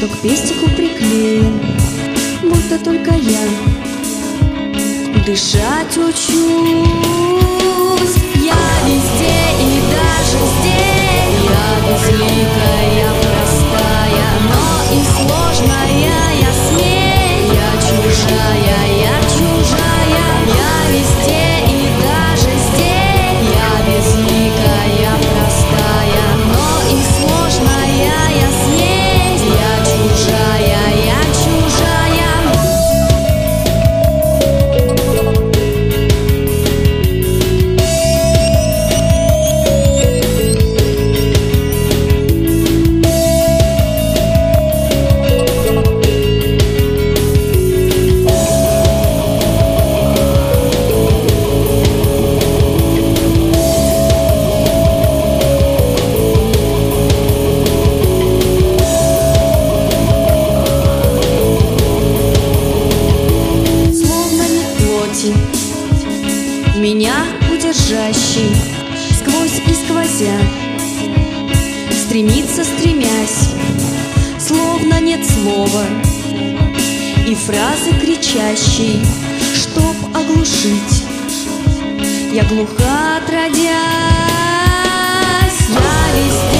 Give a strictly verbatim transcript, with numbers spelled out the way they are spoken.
что к пестику приклеен, будто только я дышать учусь. Я везде и даже здесь, я безликая, простая, но и сложная я с ней. Я чужая, я чужая, я везде и даже здесь, я безликая, простая, но и сложная я с ней. Я чужая, я чужая. Меня удержащий сквозь и сквозя, стремится, стремясь, словно нет слова и фразы кричащей, чтоб оглушить. Я глуха отродясь, я везде